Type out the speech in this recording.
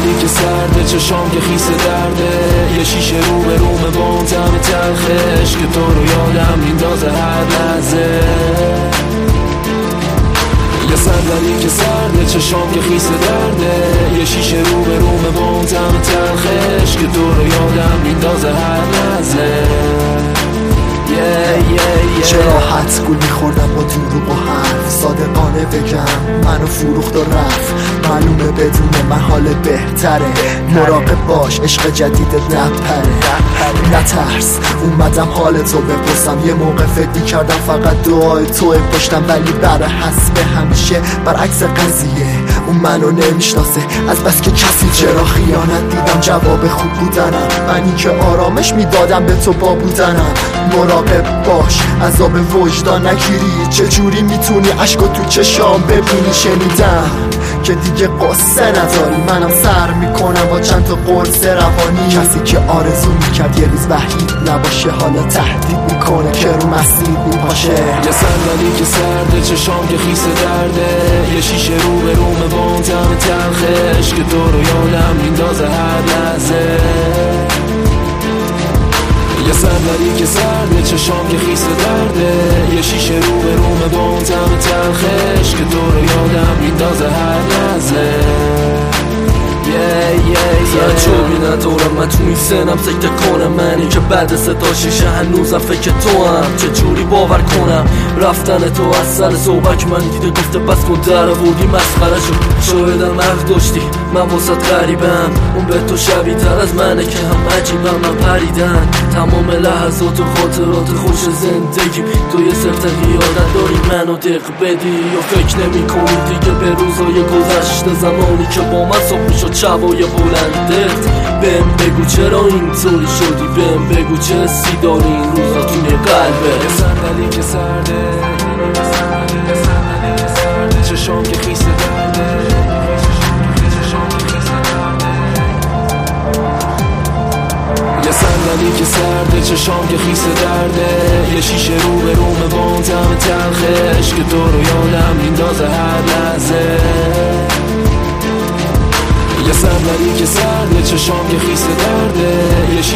صندلی که سرده، چشام که خیس درده، یه شیشه رو به رومه با اون طعم تلخش که تو رو یادم میندازه هر لحظه. یه صندلی که سرده، چشام که خیس درده، یه شیشه رو به رومه با اون طعم تلخش که تو رو یادم میندازه هر لحظه. چرا حد گول میخوردم با دروغ و حرف، صادقانه بگم منو فروخت و رفت، معلومه بدون من حال بهتره. مراقب باش عشق جدیدت نپره، نترس اومدم حال تو بپرسم. یه موقع فکر کردم فقط دعای توی پشتم، ولی برای حسب همیشه برعکس قضیه. اون منو نمیشناسه از بس که کسی. چرا خیانت دیدم جواب خوب بودنم، منی که آرامش میدادم به تو با بودنم. مراقب باش عذاب وجدان نگیری، چجوری میتونی عشقو تو چشام ببینی. شنیدم که دیگه قصه نداری، منم سر میکنم با چند تا قرص روانی. کسی که آرزو میکرد یه روز وحید نباشه، حالا تهدید میکنه که رو مسیر میپاشه. یه صندلی که سرده، چشام که خیس درده، یه شیشه رو به رومه با اون طعم تلخش که تو رو یادم میندازه هر لحظه. یه صندلی که سرده، چشام که خیس درده، یه شیشه رو به رومه با اون طعم تلخش که تو رو یادم میندازه هر لحظه. چوبی ندارم من تو این سنم، سکته کنم منی که بعد صدا شیشه هنوزم فکر تو هم. چجوری باور کنم رفتن تو از سر صحبت من دیده گفته بس کن در آوردی مسخره شد. شایدم حق داشتی من واسط غریبم، اون به تو شبیه تر از منه که هم عجیبم. من پریدن تمام لحظات و خاطرات خوش زندگی، تو یه صرف قیادت داری منو دق بدی، یا فکر نمی کنی دیگه به روزای گذشته، زمانی که با من صبح میشد شبای بلندت. بهم بگو چرا اینطوری شدی، بهم بگو چه حسی داری این روزا توی قلبت. یه صندلی که سرده، چشام که خیس درده، یه صندلی که سرده، چشام که خیس درده، یه شیشه رو به رومه با اون طعم تلخش که تو رو یادم میندازه هر لحظه. یه صندلی که سرده، چشام که خیس درده، یه